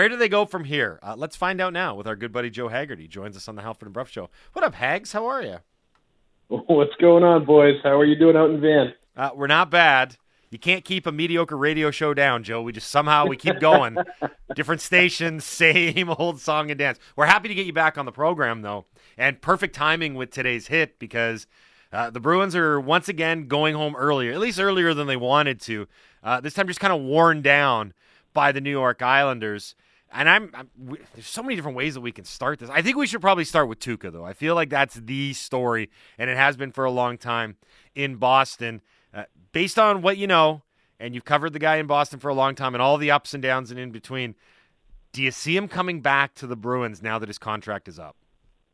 Where do they go from here? Let's find out now with our good buddy Joe Haggerty. Joins us on the Halford and Bruff Show. What up, Hags? How are you? What's going on, boys? How are you doing out in Van? We're not bad. You can't keep a mediocre radio show down, Joe. We keep going. Different stations, same old song and dance. We're happy to get you back on the program, though. And perfect timing with today's hit because the Bruins are once again going home earlier, at least earlier than they wanted to. This time just kind of worn down by the New York Islanders. And there's so many different ways that we can start this. I think we should probably start with Tuukka, though. I feel like that's the story, and it has been for a long time in Boston. Based on what you know, and you've covered the guy in Boston for a long time and all the ups and downs and in between, do you see him coming back to the Bruins now that his contract is up?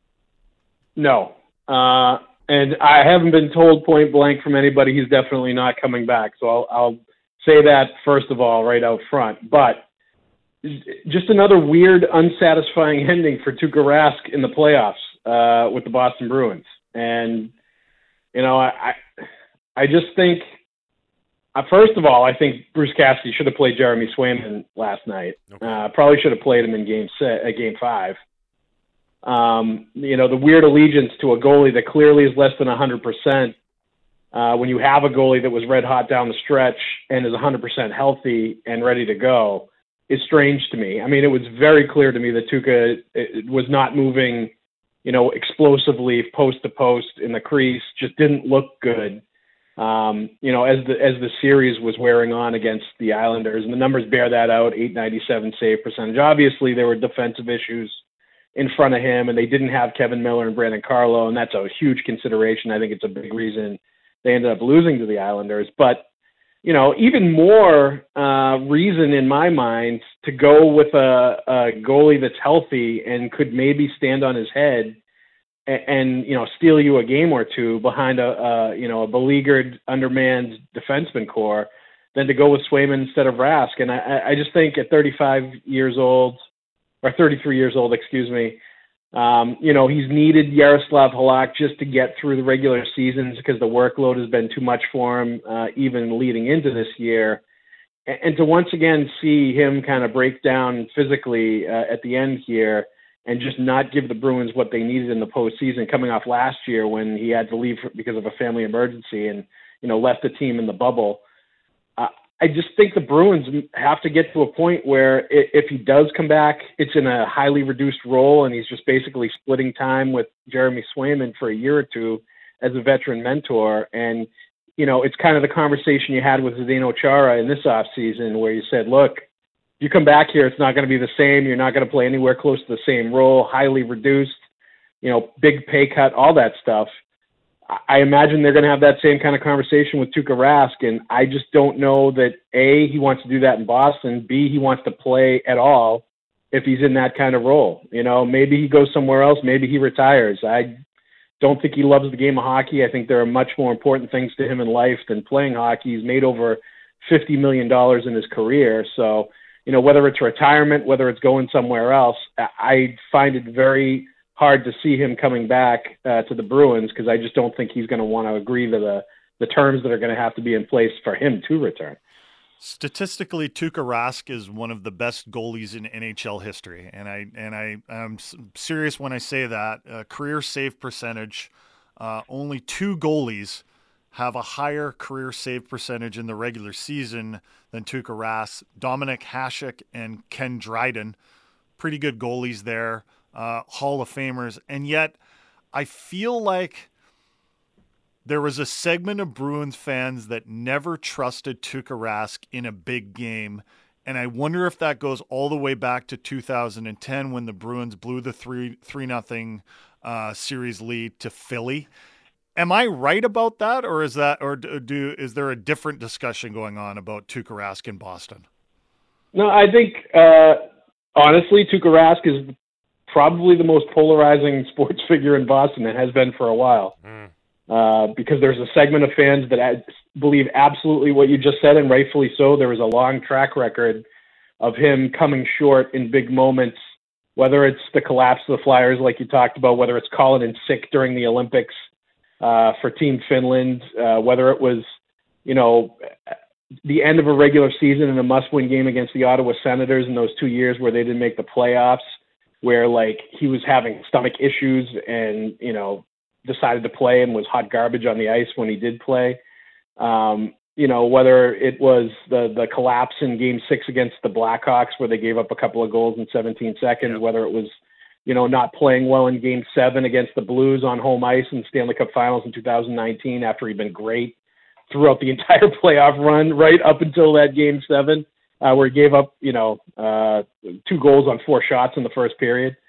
No. And I haven't been told point blank from anybody he's definitely not coming back. So I'll say that first of all right out front. But just another weird, unsatisfying ending for Tuukka Rask in the playoffs with the Boston Bruins. And, you know, I just think, first of all, I think Bruce Cassidy should have played Jeremy Swayman last night. Okay. Probably should have played him in Game 5. You know, the weird allegiance to a goalie that clearly is less than 100% when you have a goalie that was red hot down the stretch and is 100% healthy and ready to go is strange to me. I mean, it was very clear to me that Tuukka was not moving, you know, explosively post to post in the crease, just didn't look good. You know, as the series was wearing on against the Islanders, and the numbers bear that out, .897 save percentage. Obviously, there were defensive issues in front of him, and they didn't have Kevin Miller and Brandon Carlo, and that's a huge consideration. I think it's a big reason they ended up losing to the Islanders. But, you know, even more reason in my mind to go with a goalie that's healthy and could maybe stand on his head and you know, steal you a game or two behind a beleaguered, undermanned defenseman core than to go with Swayman instead of Rask. And I just think at 33 years old, excuse me, you know, he's needed Yaroslav Halak just to get through the regular seasons because the workload has been too much for him, even leading into this year. And to once again see him kind of break down physically at the end here, and just not give the Bruins what they needed in the postseason, coming off last year when he had to leave because of a family emergency and, you know, left the team in the bubble. I just think the Bruins have to get to a point where if he does come back, it's in a highly reduced role and he's just basically splitting time with Jeremy Swayman for a year or two as a veteran mentor. And, you know, it's kind of the conversation you had with Zdeno Chara in this offseason where you said, look, you come back here, it's not going to be the same. You're not going to play anywhere close to the same role, highly reduced, you know, big pay cut, all that stuff. I imagine they're going to have that same kind of conversation with Tuukka Rask, and I just don't know that, A, he wants to do that in Boston, B, he wants to play at all if he's in that kind of role. You know, maybe he goes somewhere else, maybe he retires. I don't think he loves the game of hockey. I think there are much more important things to him in life than playing hockey. He's made over $50 million in his career, so you know, whether it's retirement, whether it's going somewhere else, I find it very hard to see him coming back to the Bruins because I just don't think he's going to want to agree to the terms that are going to have to be in place for him to return. Statistically, Tuukka Rask is one of the best goalies in NHL history, and I'm serious when I say that. Career save percentage, only two goalies have a higher career save percentage in the regular season than Tuukka Rask. Dominik Hasek and Ken Dryden, pretty good goalies there, Hall of Famers. And yet I feel like there was a segment of Bruins fans that never trusted Tuukka Rask in a big game. And I wonder if that goes all the way back to 2010 when the Bruins blew the 3-0 series lead to Philly. Am I right about that, or is there a different discussion going on about Tuukka Rask in Boston? No, I think honestly, Tuukka Rask is probably the most polarizing sports figure in Boston and has been for a while. Because there's a segment of fans that believe absolutely what you just said, and rightfully so. There was a long track record of him coming short in big moments, whether it's the collapse of the Flyers, like you talked about, whether it's calling in sick during the Olympics for Team Finland, whether it was, you know, the end of a regular season in a must-win game against the Ottawa Senators in those 2 years where they didn't make the playoffs, where like he was having stomach issues and, you know, decided to play and was hot garbage on the ice when he did play. You know, whether it was the collapse in Game 6 against the Blackhawks where they gave up a couple of goals in 17 seconds, Yep. whether it was, you know, not playing well in Game 7 against the Blues on home ice in Stanley Cup Finals in 2019 after he'd been great throughout the entire playoff run, right up until that Game 7, where he gave up, you know, 2 goals on 4 shots in the first period.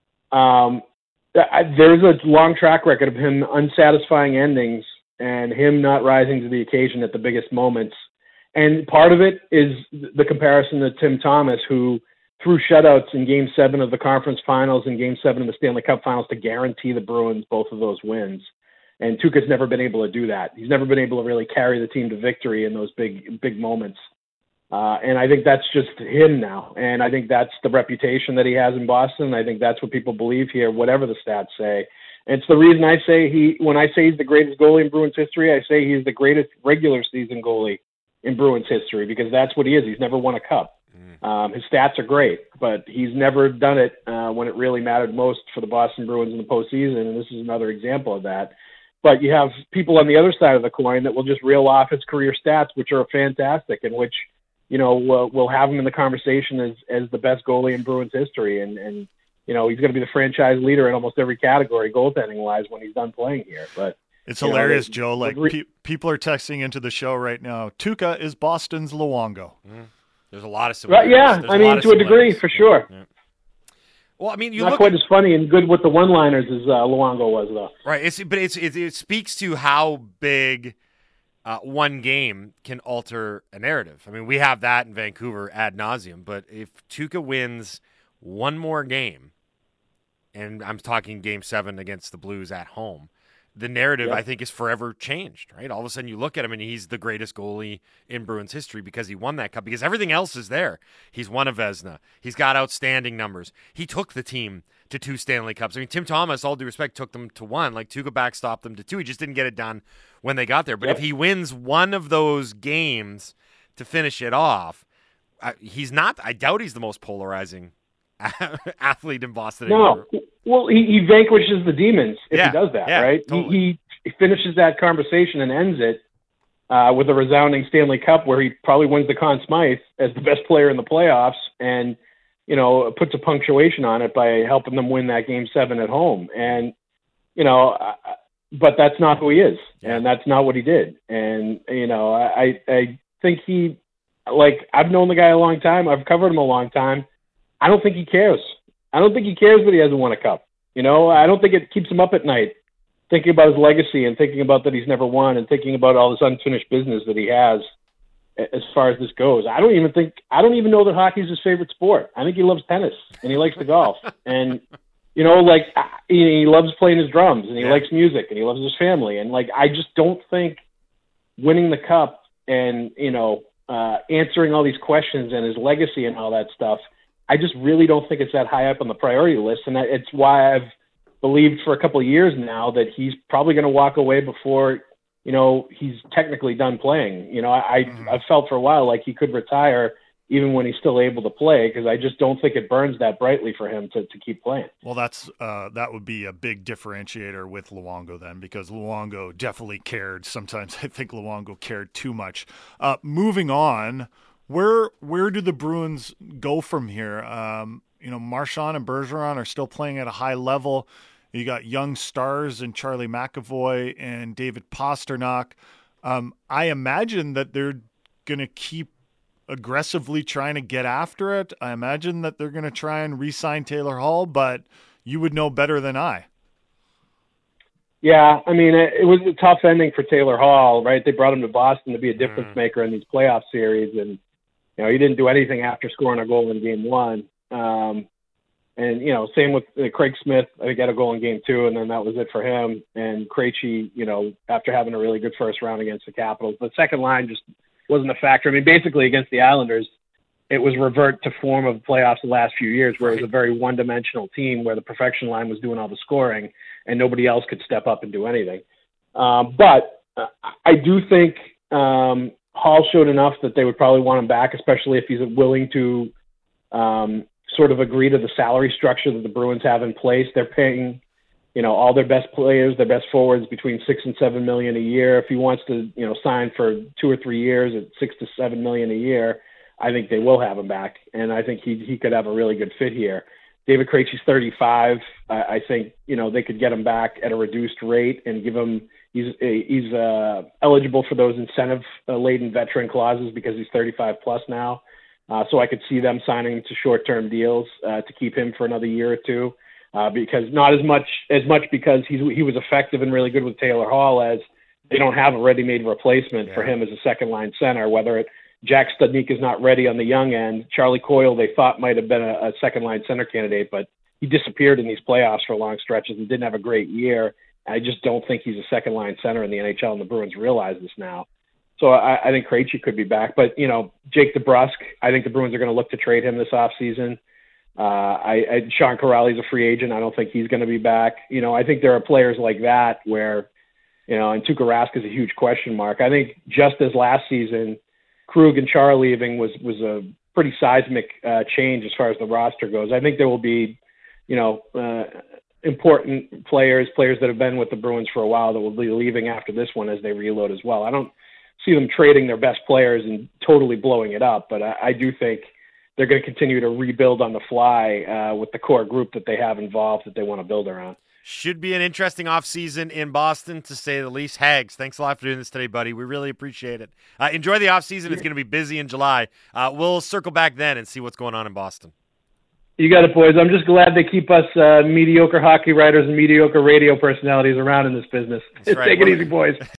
There's a long track record of him unsatisfying endings and him not rising to the occasion at the biggest moments. And part of it is the comparison to Tim Thomas, who threw shutouts in Game 7 of the conference finals and Game 7 of the Stanley Cup finals to guarantee the Bruins both of those wins. And Tuukka's never been able to do that. He's never been able to really carry the team to victory in those big moments. And I think that's just him now. And I think that's the reputation that he has in Boston. I think that's what people believe here, whatever the stats say. And it's the reason I say when I say he's the greatest goalie in Bruins history, I say he's the greatest regular season goalie in Bruins history, because that's what he is. He's never won a cup. His stats are great, but he's never done it when it really mattered most for the Boston Bruins in the postseason. And this is another example of that. But you have people on the other side of the coin that will just reel off his career stats, which are fantastic, and which, you know, we'll have him in the conversation as the best goalie in Bruins history. And you know, he's going to be the franchise leader in almost every category, goaltending-wise, when he's done playing here. But it's hilarious, Joe. Like, people are texting into the show right now. Tuukka is Boston's Luongo. There's a lot of similarities. Yeah, I mean, to a degree, for sure. Yeah. Well, I mean, not quite as funny and good with the one-liners as Luongo was, though. Right. It speaks to how big one game can alter a narrative. I mean, we have that in Vancouver ad nauseum. But if Tuukka wins one more game, and I'm talking Game 7 against the Blues at home, the narrative, I think, is forever changed, right? All of a sudden you look at him and he's the greatest goalie in Bruins history because he won that cup, because everything else is there. He's won a Vezina. He's got outstanding numbers. He took the team to 2 Stanley Cups. I mean, Tim Thomas, all due respect, took them to 1. Like, Tuukka backstopped them to 2. He just didn't get it done when they got there. But if he wins one of those games to finish it off, I doubt he's the most polarizing athlete in Boston anymore. No. Well, he vanquishes the demons if he does that, right? Totally. He finishes that conversation and ends it with a resounding Stanley Cup, where he probably wins the Conn Smythe as the best player in the playoffs, and, you know, puts a punctuation on it by helping them win that Game 7 at home. And, you know, but that's not who he is, and that's not what he did. And, you know, I think I've known the guy a long time. I've covered him a long time. I don't think he cares. I don't think he cares that he hasn't won a cup. You know, I don't think it keeps him up at night thinking about his legacy and thinking about that he's never won and thinking about all this unfinished business that he has as far as this goes. I don't even know that hockey is his favorite sport. I think he loves tennis and he likes to golf. And, you know, like, he loves playing his drums and he likes music and he loves his family. And, like, I just don't think winning the cup and, you know, answering all these questions and his legacy and all that stuff, I just really don't think it's that high up on the priority list. And it's why I've believed for a couple of years now that he's probably going to walk away before, you know, he's technically done playing. You know, I've felt for a while like he could retire even when he's still able to play, because I just don't think it burns that brightly for him to keep playing. Well, that would be a big differentiator with Luongo then, because Luongo definitely cared. Sometimes I think Luongo cared too much. Moving on, where do the Bruins go from here? You know, Marchand and Bergeron are still playing at a high level. You got young stars in Charlie McAvoy and David Pastrnak. I imagine that they're going to keep aggressively trying to get after it. I imagine that they're going to try and re-sign Taylor Hall, but you would know better than I. Yeah, I mean, it was a tough ending for Taylor Hall, right? They brought him to Boston to be a difference maker in these playoff series, and, you know, he didn't do anything after scoring a goal in Game 1. And, you know, same with Craig Smith. I think he had a goal in Game 2, and then that was it for him. And Krejci, you know, after having a really good first round against the Capitals, the second line just wasn't a factor. I mean, basically against the Islanders, it was revert to form of the playoffs the last few years, where it was a very one-dimensional team where the perfection line was doing all the scoring and nobody else could step up and do anything. But I do think Hall showed enough that they would probably want him back, especially if he's willing to sort of agree to the salary structure that the Bruins have in place. They're paying, all their best players, their best forwards between $6 and $7 million a year. If he wants to, sign for 2 or 3 years at $6 to $7 million a year, I think they will have him back, and I think he could have a really good fit here. David Krejci's 35. I think they could get him back at a reduced rate and give him. He's eligible for those incentive-laden veteran clauses because he's 35 plus now. So I could see them signing him to short-term deals to keep him for another year or two. Because not as much because he was effective and really good with Taylor Hall, as they don't have a ready-made replacement for him as a second-line center. Whether Jack Studnicka is not ready on the young end, Charlie Coyle they thought might have been a second-line center candidate, but he disappeared in these playoffs for long stretches and didn't have a great year. I just don't think he's a second-line center in the NHL, and the Bruins realize this now. So I think Krejci could be back. But, Jake DeBrusk, I think the Bruins are going to look to trade him this offseason. Sean Kuraly's a free agent. I don't think he's going to be back. I think there are players like that where, and Tuukka Rask is a huge question mark. I think just as last season, Krug and Chara leaving was a pretty seismic change as far as the roster goes. I think there will be, important players that have been with the Bruins for a while that will be leaving after this one as they reload as well. I don't see them trading their best players and totally blowing it up, but I do think they're going to continue to rebuild on the fly with the core group that they have involved that they want to build around. Should be an interesting offseason in Boston, to say the least. Hags, thanks a lot for doing this today, buddy. We really appreciate it. Enjoy the offseason. It's going to be busy in July. We'll circle back then and see what's going on in Boston. You got it, boys. I'm just glad they keep us mediocre hockey writers and mediocre radio personalities around in this business. That's right. Take it easy, boys.